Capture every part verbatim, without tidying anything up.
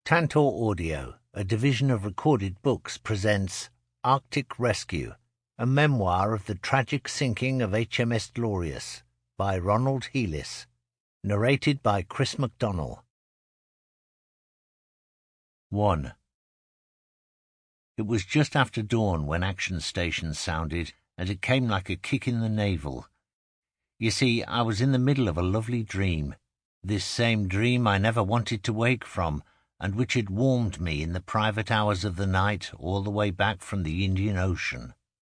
Tantor Audio, a division of Recorded Books, presents Arctic Rescue, a memoir of the tragic sinking of H M S Glorious by Ronald Heelis, narrated by Chris McDonnell. one. It was just after dawn when action stations sounded, and it came like a kick in the navel. You see, I was in the middle of a lovely dream, this same dream I never wanted to wake from, and which had warmed me in the private hours of the night all the way back from the Indian Ocean.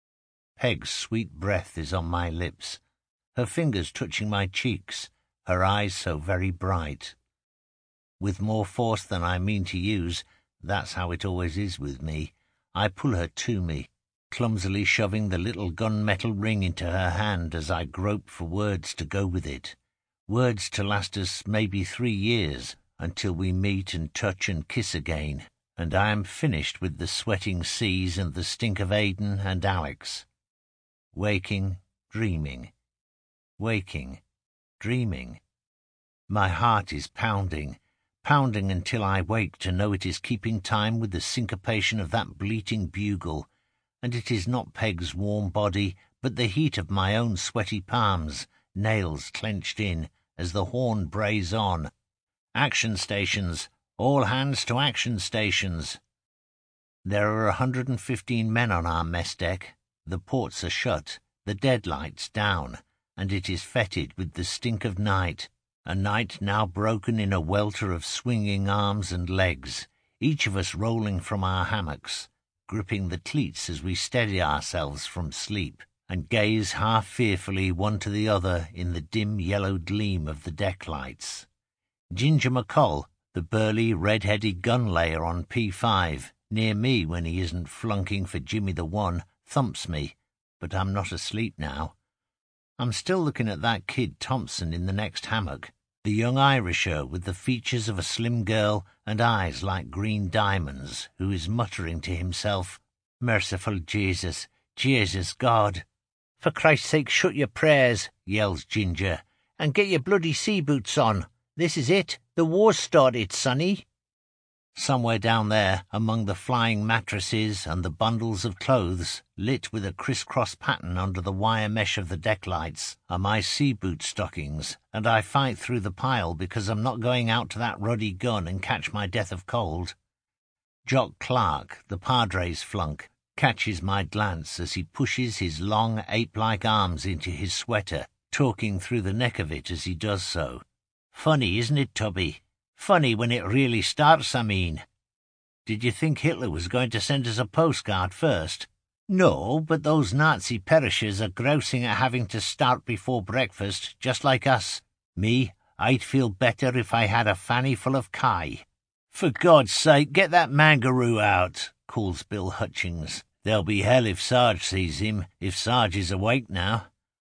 Peg's sweet breath is on my lips, her fingers touching my cheeks, her eyes so very bright. With more force than I mean to use, that's how it always is with me, I pull her to me, clumsily shoving the little gunmetal ring into her hand as I grope for words to go with it, words to last us maybe three years, until we meet and touch and kiss again, and I am finished with the sweating seas and the stink of Aden and Alex. Waking, dreaming. Waking, dreaming. My heart is pounding, pounding until I wake to know it is keeping time with the syncopation of that bleating bugle, and it is not Peg's warm body, but the heat of my own sweaty palms, nails clenched in, as the horn brays on. Action stations! All hands to action stations! There are a hundred and fifteen men on our mess deck. The ports are shut, the deadlights down, and it is fetid with the stink of night, a night now broken in a welter of swinging arms and legs, each of us rolling from our hammocks, gripping the cleats as we steady ourselves from sleep, and gaze half fearfully one to the other in the dim yellow gleam of the deck lights. Ginger McColl, the burly, red-headed gun-layer on P five, near me when he isn't flunking for Jimmy the One, thumps me, but I'm not asleep now. I'm still looking at that kid Thompson in the next hammock, the young Irisher with the features of a slim girl and eyes like green diamonds, who is muttering to himself, "Merciful Jesus, Jesus God." "For Christ's sake, shut your prayers," yells Ginger, "and get your bloody sea boots on. This is it. The war's started, sonny." Somewhere down there, among the flying mattresses and the bundles of clothes, lit with a criss-cross pattern under the wire mesh of the deck lights, are my sea boot stockings, and I fight through the pile because I'm not going out to that ruddy gun and catch my death of cold. Jock Clark, the Padres flunk, catches my glance as he pushes his long, ape-like arms into his sweater, talking through the neck of it as he does so. "Funny, isn't it, Tubby? Funny when it really starts, I mean. Did you think Hitler was going to send us a postcard first? No, but those Nazi perishers are grousing at having to start before breakfast, just like us. Me, I'd feel better if I had a fanny full of kai." "For God's sake, get that mangaroo out," calls Bill Hutchings. "There'll be hell if Sarge sees him, if Sarge is awake now."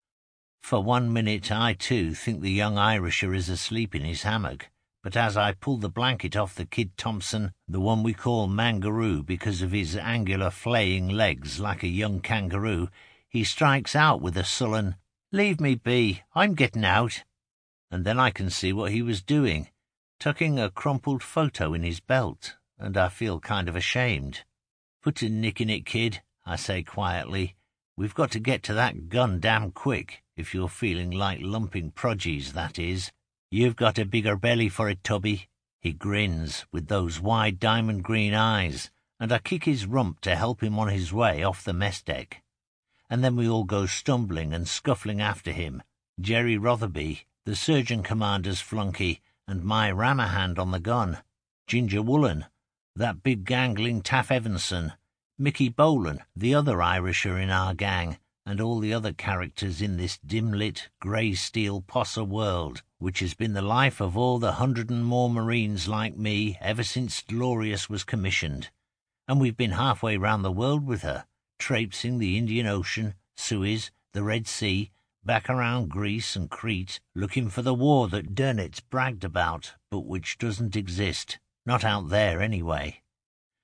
For one minute I, too, think the young Irisher is asleep in his hammock, but as I pull the blanket off the kid Thompson, the one we call Mangaroo because of his angular flaying legs like a young kangaroo, he strikes out with a sullen, "Leave me be, I'm getting out." And then I can see what he was doing, tucking a crumpled photo in his belt, and I feel kind of ashamed. "Put a nick in it, kid," I say quietly. "We've got to get to that gun damn quick, if you're feeling like lumping produce, that is. You've got a bigger belly for it, Tubby." He grins, with those wide diamond-green eyes, and I kick his rump to help him on his way off the mess deck. And then we all go stumbling and scuffling after him, Jerry Rotherby, the surgeon commander's flunky, and my rammer hand on the gun, Ginger Woolen, that big gangling Taff Evanson, Mickey Bolan, the other Irisher in our gang, and all the other characters in this dim-lit, grey-steel posser world, which has been the life of all the hundred and more Marines like me ever since Glorious was commissioned. And we've been halfway round the world with her, traipsing the Indian Ocean, Suez, the Red Sea, back around Greece and Crete, looking for the war that Dönitz bragged about, but which doesn't exist, not out there anyway.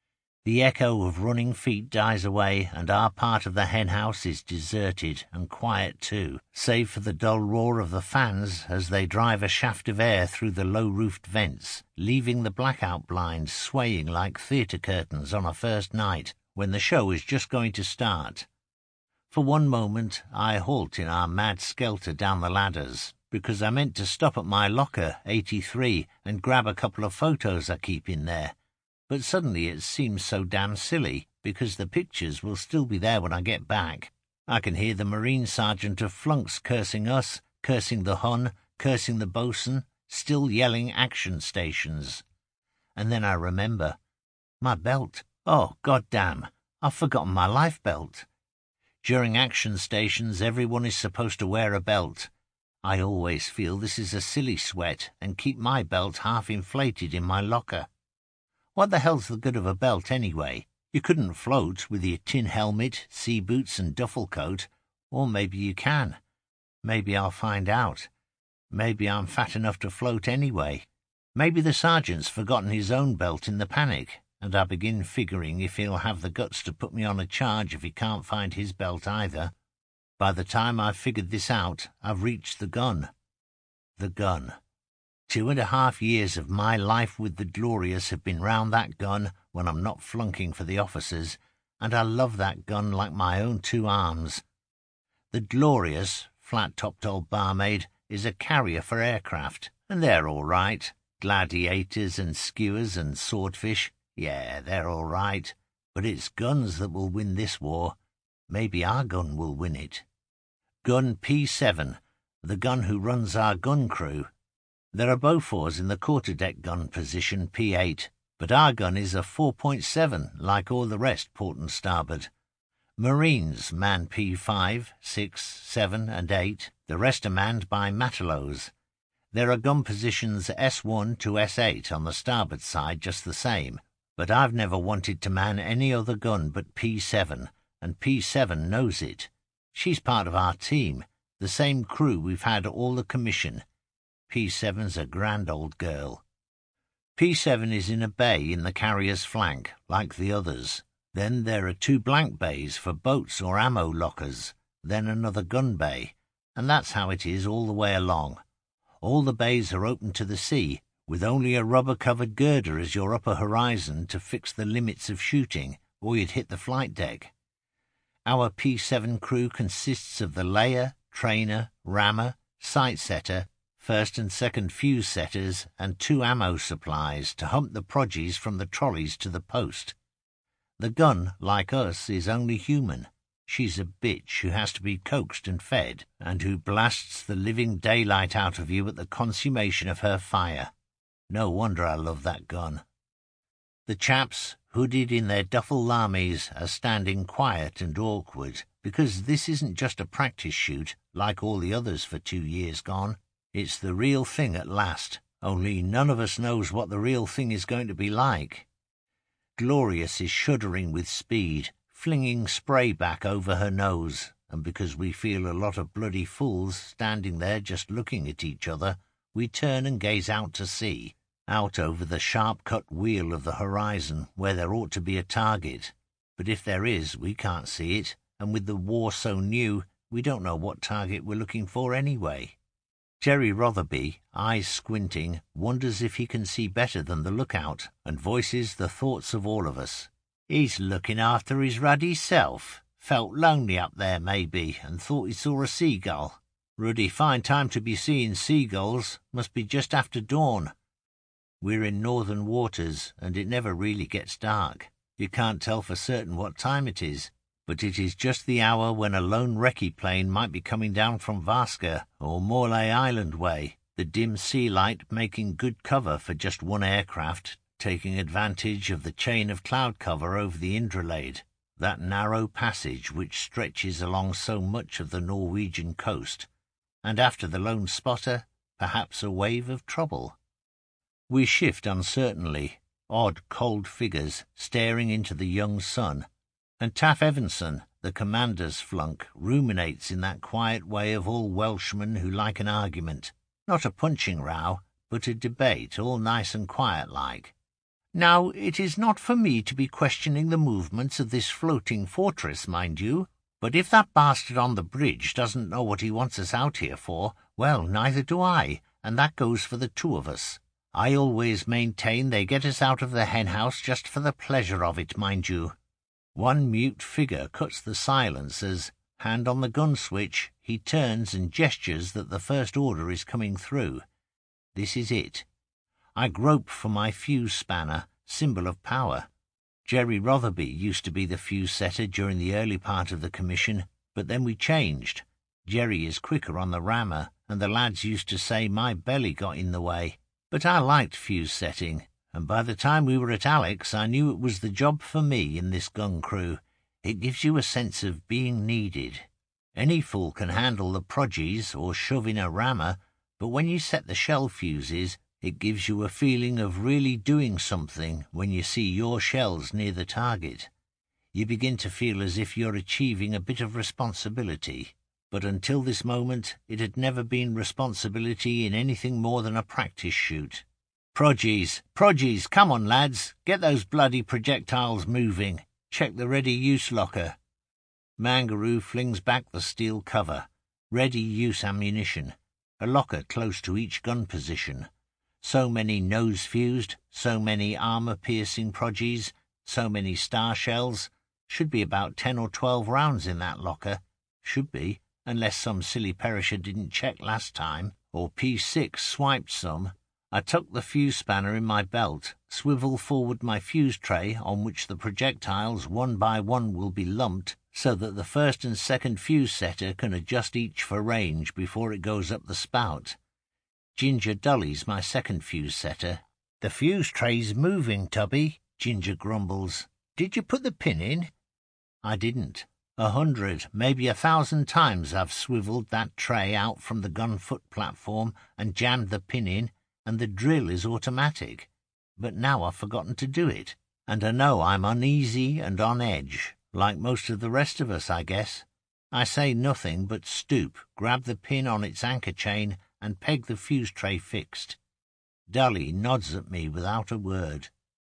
The echo of running feet dies away, and our part of the hen-house is deserted and quiet too, save for the dull roar of the fans as they drive a shaft of air through the low-roofed vents, leaving the blackout blinds swaying like theatre curtains on a first night when the show is just going to start. For one moment I halt in our mad skelter down the ladders, because I meant to stop at my locker eighty-three and grab a couple of photos I keep in there. But suddenly it seems so damn silly, because the pictures will still be there when I get back. I can hear the Marine Sergeant of Flunks cursing us, cursing the Hun, cursing the bosun, still yelling action stations. And then I remember. My belt. Oh, goddamn, I've forgotten my life belt. During action stations, everyone is supposed to wear a belt. I always feel this is a silly sweat and keep my belt half inflated in my locker. What the hell's the good of a belt, anyway? You couldn't float with your tin helmet, sea boots and duffel coat. Or maybe you can. Maybe I'll find out. Maybe I'm fat enough to float anyway. Maybe the sergeant's forgotten his own belt in the panic, and I begin figuring if he'll have the guts to put me on a charge if he can't find his belt either. By the time I've figured this out, I've reached the gun. The gun. Two and a half years of my life with the Glorious have been round that gun when I'm not flunking for the officers, and I love that gun like my own two arms. The Glorious, flat-topped old barmaid, is a carrier for aircraft, and they're all right. Gladiators and skewers and swordfish, yeah, they're all right. But it's guns that will win this war. Maybe our gun will win it. Gun P seven, the gun who runs our gun crew. There are Bofors in the quarter-deck gun position P eight, but our gun is a four point seven, like all the rest port and starboard. Marines man P five, six, seven, and eight. The rest are manned by Matelots. There are gun positions S one to S eight on the starboard side just the same, but I've never wanted to man any other gun but P seven, and P seven knows it. She's part of our team, the same crew we've had all the commission. P seven's a grand old girl. P seven is in a bay in the carrier's flank, like the others. Then there are two blank bays for boats or ammo lockers, then another gun bay, and that's how it is all the way along. All the bays are open to the sea, with only a rubber-covered girder as your upper horizon to fix the limits of shooting, or you'd hit the flight deck. Our P seven crew consists of the layer, trainer, rammer, sight setter, first and second fuse setters, and two ammo supplies to hump the produce from the trolleys to the post. The gun, like us, is only human. She's a bitch who has to be coaxed and fed, and who blasts the living daylight out of you at the consummation of her fire. No wonder I love that gun. The chaps, hooded in their duffel lamies, are standing quiet and awkward, because this isn't just a practice shoot, like all the others for two years gone. It's the real thing at last, only none of us knows what the real thing is going to be like. Glorious is shuddering with speed, flinging spray back over her nose, and because we feel a lot of bloody fools standing there just looking at each other, we turn and gaze out to sea, out over the sharp-cut wheel of the horizon where there ought to be a target. But if there is, we can't see it, and with the war so new, we don't know what target we're looking for anyway. Jerry Rotherby, eyes squinting, wonders if he can see better than the lookout, and voices the thoughts of all of us. He's looking after his ruddy self. Felt lonely up there, maybe, and thought he saw a seagull. Ruddy fine time to be seeing seagulls. Must be just after dawn. We're in northern waters, and it never really gets dark. You can't tell for certain what time it is, but it is just the hour when a lone recce plane might be coming down from Vaska or Morley Island way, the dim sea light making good cover for just one aircraft, taking advantage of the chain of cloud cover over the Indralade, that narrow passage which stretches along so much of the Norwegian coast, and after the lone spotter, perhaps a wave of trouble. We shift uncertainly, odd cold figures staring into the young sun, and Taff Evanson, the commander's flunk, ruminates in that quiet way of all Welshmen who like an argument, not a punching row, but a debate all nice and quiet-like. Now, it is not for me to be questioning the movements of this floating fortress, mind you, but if that bastard on the bridge doesn't know what he wants us out here for, well, neither do I, and that goes for the two of us. I always maintain they get us out of the henhouse just for the pleasure of it, mind you. One mute figure cuts the silence as, hand on the gun switch, he turns and gestures that the first order is coming through. This is it. I grope for my fuse spanner, symbol of power. Jerry Rotherby used to be the fuse setter during the early part of the commission, but then we changed. Jerry is quicker on the rammer, and the lads used to say my belly got in the way. But I liked fuse setting, and by the time we were at Alex, I knew it was the job for me in this gun crew. It gives you a sense of being needed. Any fool can handle the proggies or shove in a rammer, but when you set the shell fuses, it gives you a feeling of really doing something when you see your shells near the target. You begin to feel as if you're achieving a bit of responsibility. But until this moment, it had never been responsibility in anything more than a practice shoot. Proggies, proggies, come on, lads, get those bloody projectiles moving. Check the ready-use locker. Mangaroo flings back the steel cover. Ready-use ammunition. A locker close to each gun position. So many nose-fused, so many armour-piercing proggies, so many star shells. Should be about ten or twelve rounds in that locker. Should be, unless some silly perisher didn't check last time, or P six swiped some. I tuck the fuse spanner in my belt, swivel forward my fuse tray on which the projectiles one by one will be lumped, so that the first and second fuse setter can adjust each for range before it goes up the spout. Ginger Dully's my second fuse setter. The fuse tray's moving, Tubby, Ginger grumbles. Did you put the pin in? I didn't. A hundred, maybe a thousand times I've swivelled that tray out from the gun foot platform and jammed the pin in, and the drill is automatic. But now I've forgotten to do it, and I know I'm uneasy and on edge, like most of the rest of us, I guess. I say nothing but stoop, grab the pin on its anchor chain, and peg the fuse tray fixed. Dully nods at me without a word.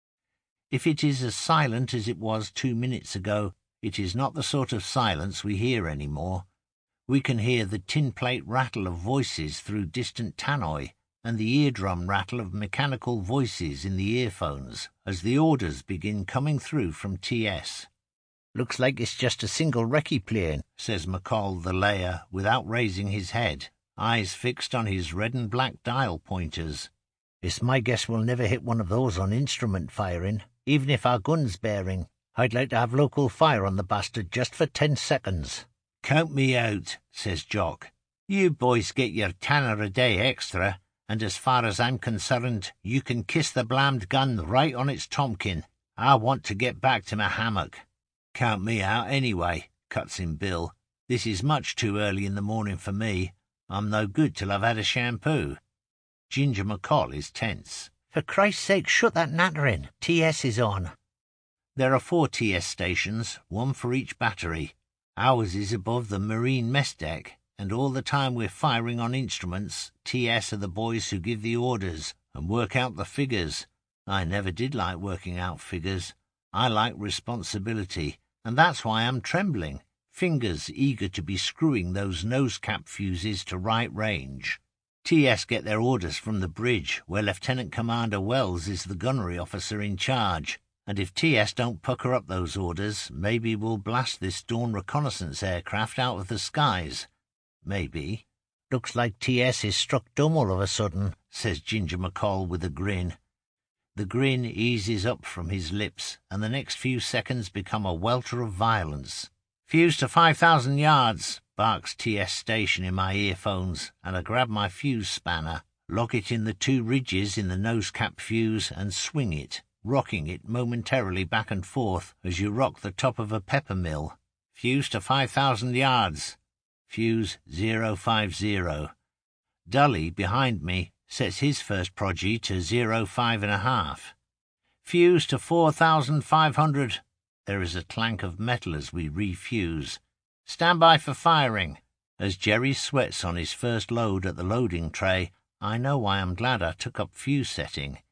If it is as silent as it was two minutes ago, it is not the sort of silence we hear any more. We can hear the tin plate rattle of voices through distant tannoy, and the eardrum rattle of mechanical voices in the earphones, as the orders begin coming through from T S. Looks like it's just a single recce plane, says McCall the layer, without raising his head, eyes fixed on his red and black dial pointers. It's my guess we'll never hit one of those on instrument firing, even if our gun's bearing. I'd like to have local fire on the bastard just for ten seconds. Count me out, says Jock. You boys get your tanner a day extra, and as far as I'm concerned, you can kiss the blamed gun right on its tomkin. I want to get back to my hammock. Count me out anyway, cuts in Bill. This is much too early in the morning for me. I'm no good till I've had a shampoo. Ginger McCall is tense. For Christ's sake, shut that nattering. T S is on. There are four T S stations, one for each battery. Ours is above the marine mess deck, and all the time we're firing on instruments, T S are the boys who give the orders and work out the figures. I never did like working out figures. I like responsibility, and that's why I'm trembling, fingers eager to be screwing those nose-cap fuses to right range. T S get their orders from the bridge, where Lieutenant Commander Wells is the gunnery officer in charge, and if T S don't pucker up those orders, maybe we'll blast this Dawn reconnaissance aircraft out of the skies. Maybe. Looks like T S is struck dumb all of a sudden, says Ginger McCall with a grin. The grin eases up from his lips, and the next few seconds become a welter of violence. Fuse to five thousand yards, barks T S station in my earphones, and I grab my fuse spanner, lock it in the two ridges in the nose-cap fuse, and swing it, rocking it momentarily back and forth as you rock the top of a pepper mill. Fuse to five thousand yards. Fuse zero five zero. Dully, behind me, sets his first proggy to zero five and a half. Fuse to four thousand five hundred. There is a clank of metal as we refuse. Stand by for firing. As Jerry sweats on his first load at the loading tray, I know why I'm glad I took up fuse setting.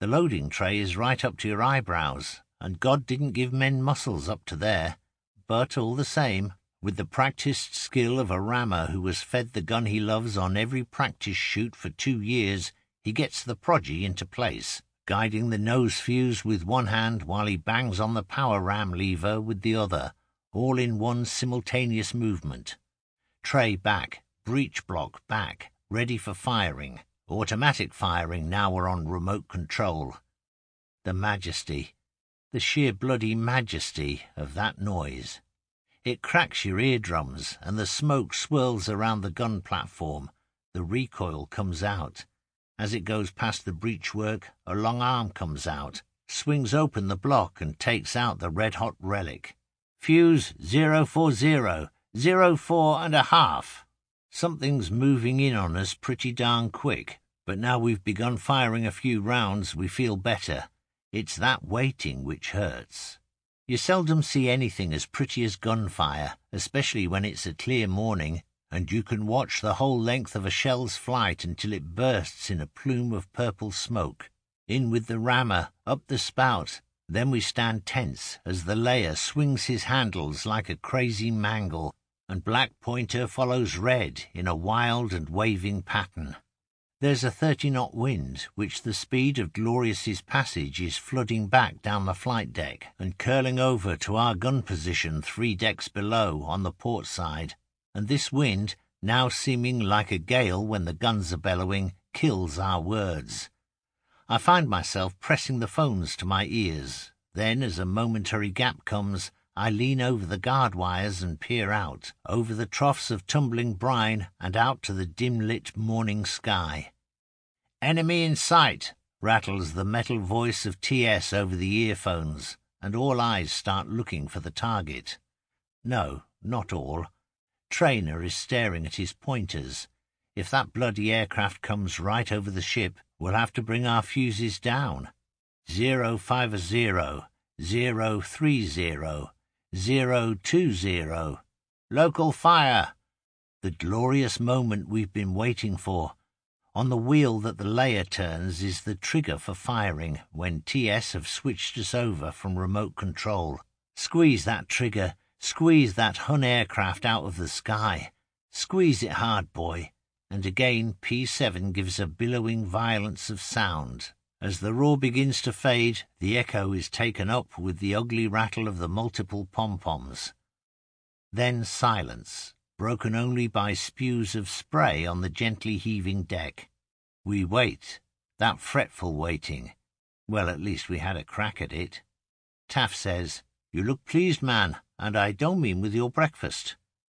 The loading tray is right up to your eyebrows, and God didn't give men muscles up to there. But all the same, with the practised skill of a rammer who has fed the gun he loves on every practice shoot for two years, he gets the proggy into place, guiding the nose fuse with one hand while he bangs on the power ram lever with the other, all in one simultaneous movement. Tray back, breech block back, ready for firing. Automatic firing now we're on remote control. The majesty, the sheer bloody majesty of that noise. It cracks your eardrums, and the smoke swirls around the gun platform. The recoil comes out. As it goes past the breechwork, a long arm comes out, swings open the block and takes out the red-hot relic. Fuse zero four zero, zero four and a half. Something's moving in on us pretty darn quick. But now we've begun firing a few rounds, we feel better. It's that waiting which hurts. You seldom see anything as pretty as gunfire, especially when it's a clear morning, and you can watch the whole length of a shell's flight until it bursts in a plume of purple smoke. In with the rammer, up the spout. Then we stand tense as the layer swings his handles like a crazy mangle, and black pointer follows red in a wild and waving pattern. There's a thirty-knot wind, which the speed of Glorious's passage is flooding back down the flight deck and curling over to our gun position three decks below on the port side, and this wind, now seeming like a gale when the guns are bellowing, kills our words. I find myself pressing the phones to my ears. Then, as a momentary gap comes, I lean over the guard wires and peer out, over the troughs of tumbling brine and out to the dim-lit morning sky. "Enemy in sight," rattles the metal voice of T S over the earphones, and all eyes start looking for the target. No, not all. Trainer is staring at his pointers. If that bloody aircraft comes right over the ship, we'll have to bring our fuses down. Zero five zero, zero three zero, zero two zero. Local fire. The glorious moment we've been waiting for. On the wheel that the layer turns is the trigger for firing when T S have switched us over from remote control. Squeeze that trigger. Squeeze that Hun aircraft out of the sky. Squeeze it hard, boy. And again P seven gives a billowing violence of sound. As the roar begins to fade, the echo is taken up with the ugly rattle of the multiple pom-poms. Then silence, broken only by spews of spray on the gently heaving deck. We wait, that fretful waiting. Well, at least we had a crack at it. Taff says, "You look pleased, man, and I don't mean with your breakfast."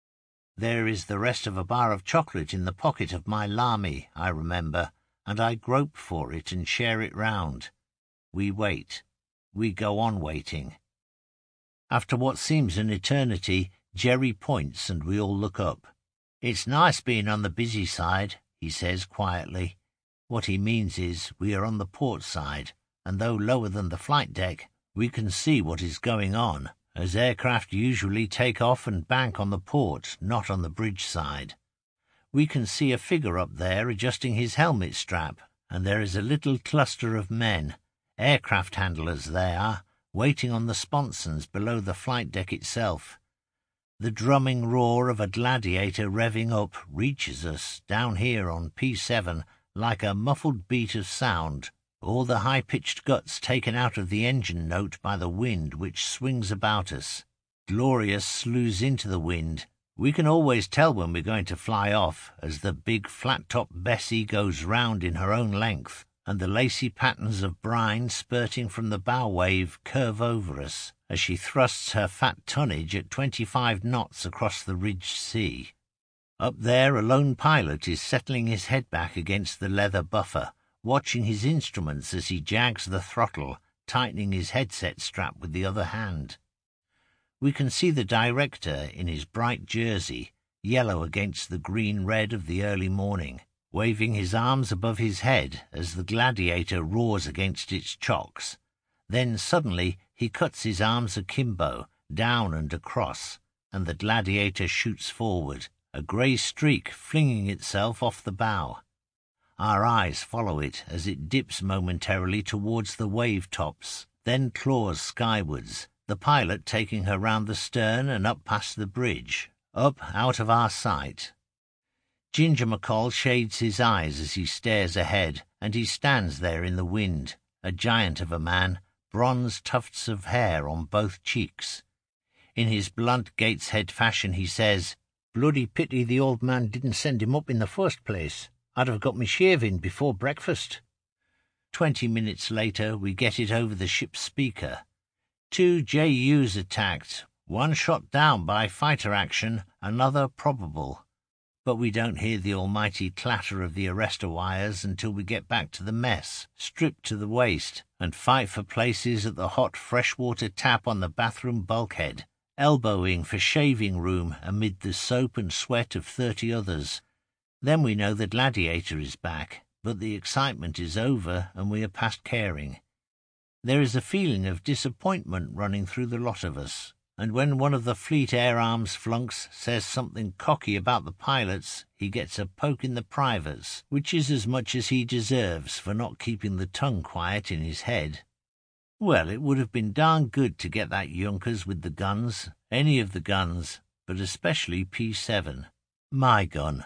There is the rest of a bar of chocolate in the pocket of my lami, I remember, and I grope for it and share it round. We wait. We go on waiting. After what seems an eternity, Jerry points and we all look up. "It's nice being on the busy side," he says quietly. What he means is we are on the port side, and though lower than the flight deck, we can see what is going on, as aircraft usually take off and bank on the port, not on the bridge side. We can see a figure up there adjusting his helmet strap, and there is a little cluster of men, aircraft handlers they are, waiting on the sponsons below the flight deck itself. The drumming roar of a Gladiator revving up reaches us down here on P seven like a muffled beat of sound, all the high-pitched guts taken out of the engine note by the wind which swings about us. Glorious slews into the wind. We can always tell when we're going to fly off, as the big flat-top Bessie goes round in her own length, and the lacy patterns of brine spurting from the bow wave curve over us, as she thrusts her fat tonnage at twenty-five knots across the ridged sea. Up there a lone pilot is settling his head back against the leather buffer, watching his instruments as he jags the throttle, tightening his headset strap with the other hand. We can see the director in his bright jersey, yellow against the green-red of the early morning, waving his arms above his head as the Gladiator roars against its chocks. Then suddenly he cuts his arms akimbo, down and across, and the Gladiator shoots forward, a grey streak flinging itself off the bow. Our eyes follow it as it dips momentarily towards the wave tops, then claws skywards, the pilot taking her round the stern and up past the bridge, up out of our sight. Ginger McColl shades his eyes as he stares ahead, and he stands there in the wind, a giant of a man, bronze tufts of hair on both cheeks. In his blunt Gateshead fashion he says, "Bloody pity the old man didn't send him up in the first place. I'd have got me shave in before breakfast." Twenty minutes later we get it over the ship's speaker. Two J Us attacked, one shot down by fighter action, another probable. But we don't hear the almighty clatter of the arrestor wires until we get back to the mess, stripped to the waist, and fight for places at the hot freshwater tap on the bathroom bulkhead, elbowing for shaving room amid the soap and sweat of thirty others. Then we know the Gladiator is back, but the excitement is over and we are past caring. There is a feeling of disappointment running through the lot of us, and when one of the Fleet Air Arms flunks says something cocky about the pilots, he gets a poke in the privates, which is as much as he deserves for not keeping the tongue quiet in his head. Well, it would have been darn good to get that Junkers with the guns, any of the guns, but especially P seven. My gun.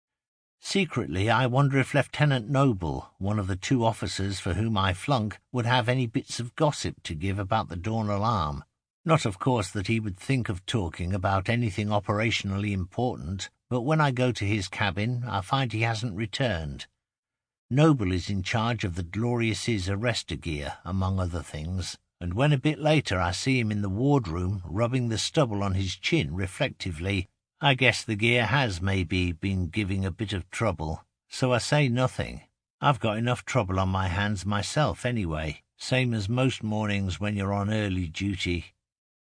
Secretly, I wonder if Lieutenant Noble, one of the two officers for whom I flunk, would have any bits of gossip to give about the Dawn Alarm. Not, of course, that he would think of talking about anything operationally important, but when I go to his cabin, I find he hasn't returned. Noble is in charge of the Glorious's arrestor gear, among other things, and when a bit later I see him in the wardroom, rubbing the stubble on his chin reflectively, I guess the gear has, maybe, been giving a bit of trouble, so I say nothing. I've got enough trouble on my hands myself, anyway, same as most mornings when you're on early duty.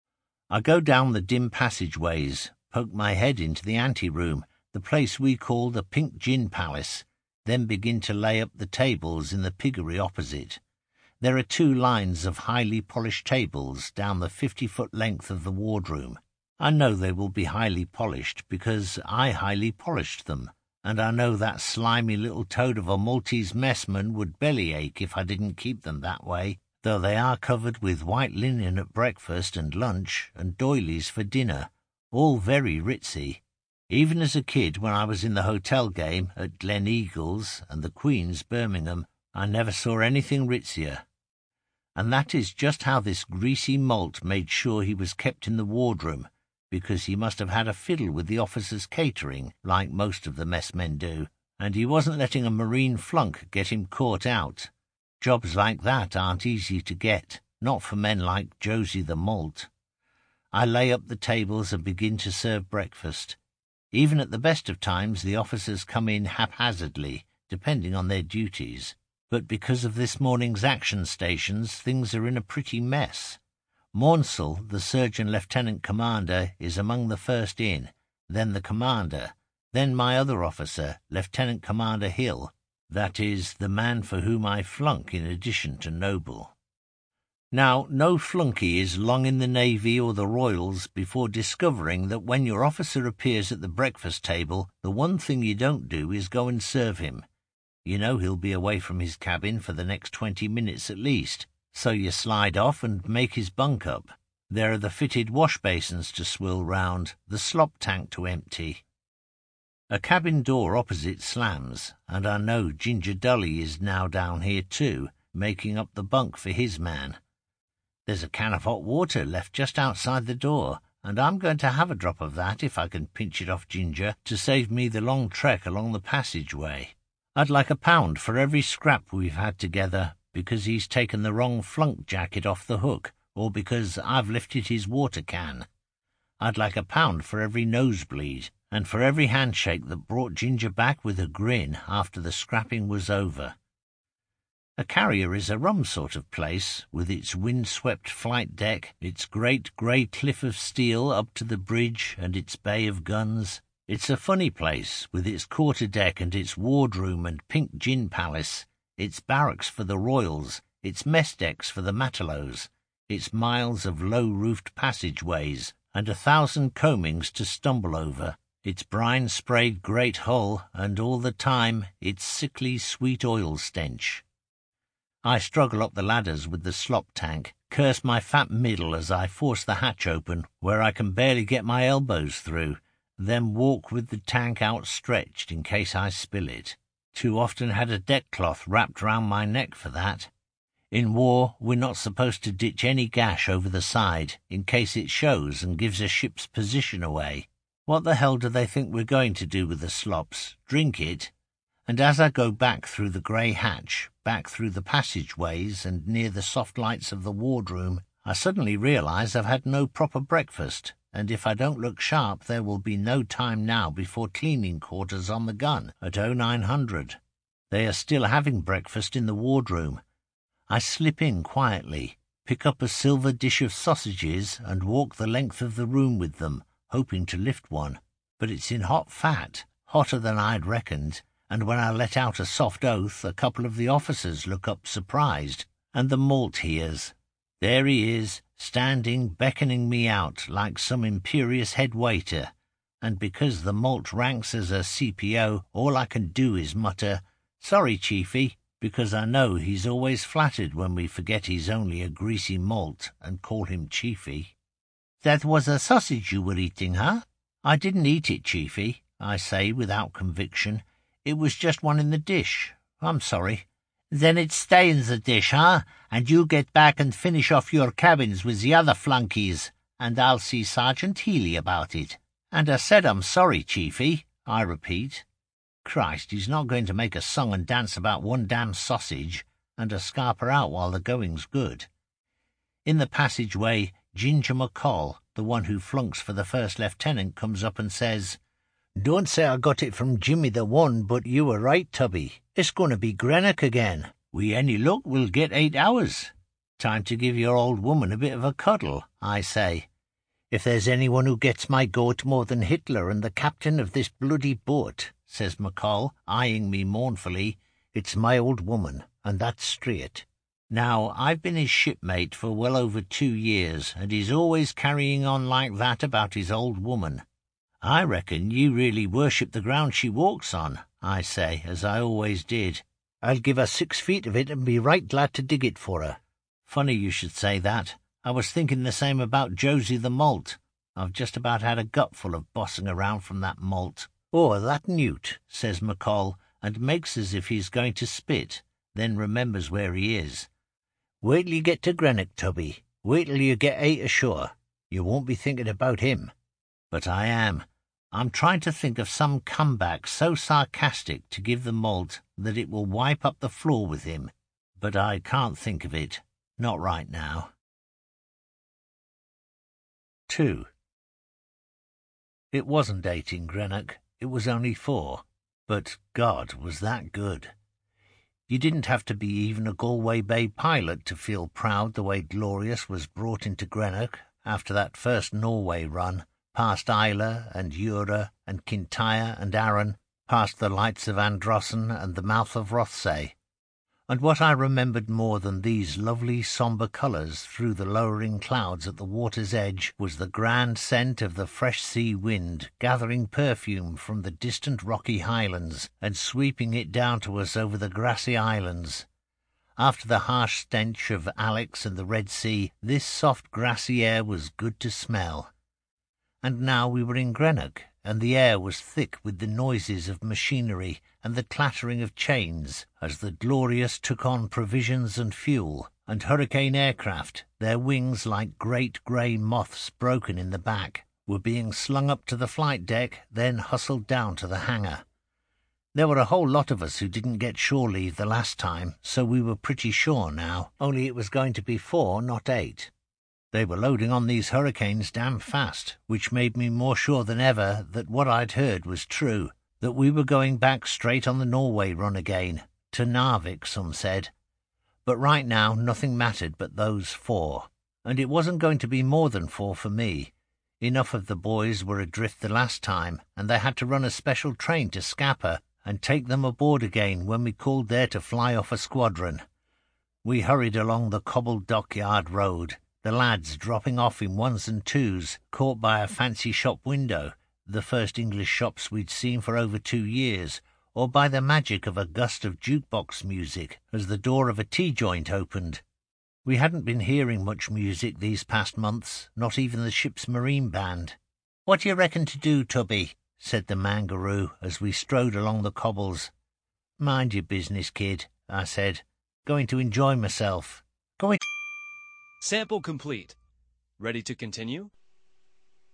I go down the dim passageways, poke my head into the ante-room, the place we call the Pink Gin Palace, then begin to lay up the tables in the piggery opposite. There are two lines of highly polished tables down the fifty-foot length of the wardroom. I know they will be highly polished because I highly polished them, and I know that slimy little toad of a Maltese messman would bellyache if I didn't keep them that way, though they are covered with white linen at breakfast and lunch and doilies for dinner, all very ritzy. Even as a kid, when I was in the hotel game at Glen Eagles and the Queen's, Birmingham, I never saw anything ritzier. And that is just how this greasy malt made sure he was kept in the wardroom, because he must have had a fiddle with the officers' catering, like most of the messmen do, and he wasn't letting a marine flunk get him caught out. Jobs like that aren't easy to get, not for men like Josie the Malt. I lay up the tables and begin to serve breakfast. Even at the best of times the officers come in haphazardly, depending on their duties. But because of this morning's action stations, things are in a pretty mess. Maunsell, the surgeon lieutenant commander, is among the first in, then the commander, then my other officer, Lieutenant Commander Hill, that is, the man for whom I flunk in addition to Noble. Now, no flunky is long in the Navy or the Royals before discovering that when your officer appears at the breakfast table, the one thing you don't do is go and serve him. You know he'll be away from his cabin for the next twenty minutes at least, so you slide off and make his bunk up. There are the fitted wash basins to swill round, the slop tank to empty. A cabin door opposite slams, and I know Ginger Dully is now down here too, making up the bunk for his man. There's a can of hot water left just outside the door, and I'm going to have a drop of that if I can pinch it off Ginger to save me the long trek along the passageway. I'd like a pound for every scrap we've had together, because he's taken the wrong flunk jacket off the hook, or because I've lifted his water can. I'd like a pound for every nosebleed, and for every handshake that brought Ginger back with a grin after the scrapping was over. A carrier is a rum sort of place, with its wind-swept flight deck, its great grey cliff of steel up to the bridge and its bay of guns. It's a funny place, with its quarter-deck and its wardroom and pink gin palace, its barracks for the Royals, its mess decks for the matelots, its miles of low-roofed passageways, and a thousand combings to stumble over. Its brine sprayed great hull, and all the time its sickly sweet oil stench. I struggle up the ladders with the slop tank, curse my fat middle as I force the hatch open, where I can barely get my elbows through, then walk with the tank outstretched in case I spill it. Too often had a deck cloth wrapped round my neck for that. In war, we're not supposed to ditch any gash over the side, in case it shows and gives a ship's position away. What the hell do they think we're going to do with the slops? Drink it? And as I go back through the grey hatch, back through the passageways and near the soft lights of the wardroom, I suddenly realise I've had no proper breakfast, and if I don't look sharp there will be no time now before cleaning quarters on the gun at oh nine hundred. They are still having breakfast in the wardroom. I slip in quietly, pick up a silver dish of sausages and walk the length of the room with them, hoping to lift one. But it's in hot fat, hotter than I'd reckoned, and when I let out a soft oath, a couple of the officers look up surprised, and the malt hears. There he is, standing, beckoning me out like some imperious head waiter, and because the malt ranks as a C P O, all I can do is mutter, "Sorry, Chiefy," because I know he's always flattered when we forget he's only a greasy malt and call him Chiefy. "That was a sausage you were eating, huh?" "I didn't eat it, Chiefy," I say without conviction. "It was just one in the dish. I'm sorry." "Then it stay in the dish, huh? And you get back and finish off your cabins with the other flunkies, and I'll see Sergeant Healy about it." "And I said I'm sorry, Chiefy," I repeat. Christ, he's not going to make a song and dance about one damn sausage, and a scarper out while the going's good. In the passageway, Ginger McCall, the one who flunks for the first lieutenant, comes up and says, "Don't say I got it from Jimmy the One, but you were right, Tubby. It's going to be Greenock again. Wi' any luck, we'll get eight hours. Time to give your old woman a bit of a cuddle," I say. "If there's anyone who gets my goat more than Hitler and the captain of this bloody boat," says McCall, eyeing me mournfully, "it's my old woman, and that's straight." Now, I've been his shipmate for well over two years, and he's always carrying on like that about his old woman. "I reckon you really worship the ground she walks on," I say, as I always did. "I'll give her six feet of it and be right glad to dig it for her." Funny you should say that. I was thinking the same about Josie the malt. I've just about had a gutful of bossing around from that malt. "Oh, that newt," says McCall, and makes as if he's going to spit, then remembers where he is. "Wait till you get to Greenock, Tubby. Wait till you get eight ashore. You won't be thinking about him." But I am. I'm trying to think of some comeback so sarcastic to give the malt that it will wipe up the floor with him. But I can't think of it. Not right now. Two. It wasn't eight in Greenock. It was only four. But God, was that good. You didn't have to be even a Galway Bay pilot to feel proud the way Glorious was brought into Greenock after that first Norway run, past Islay and Jura and Kintyre and Arran, past the lights of Androssen and the mouth of Rothsay. And what I remembered more than these lovely sombre colours through the lowering clouds at the water's edge was the grand scent of the fresh sea wind gathering perfume from the distant rocky highlands and sweeping it down to us over the grassy islands. After the harsh stench of Alex and the Red Sea, this soft grassy air was good to smell. And now we were in Greenock, and the air was thick with the noises of machinery and the clattering of chains as the Glorious took on provisions and fuel, and Hurricane aircraft, their wings like great grey moths broken in the back, were being slung up to the flight deck, then hustled down to the hangar. There were a whole lot of us who didn't get shore leave the last time, so we were pretty sure now, only it was going to be four, not eight. They were loading on these Hurricanes damn fast, which made me more sure than ever that what I'd heard was true, that we were going back straight on the Norway run again, to Narvik, some said. But right now nothing mattered but those four, and it wasn't going to be more than four for me. Enough of the boys were adrift the last time, and they had to run a special train to Scapa and take them aboard again when we called there to fly off a squadron. We hurried along the cobbled dockyard road, the lads dropping off in ones and twos, caught by a fancy shop window, the first English shops we'd seen for over two years, or by the magic of a gust of jukebox music as the door of a tea joint opened. We hadn't been hearing much music these past months, not even the ship's marine band. "What do you reckon to do, Tubby?" said the Mangaroo as we strode along the cobbles. "Mind your business, kid," I said. "Going to enjoy myself. Going..." Sample complete. Ready to continue?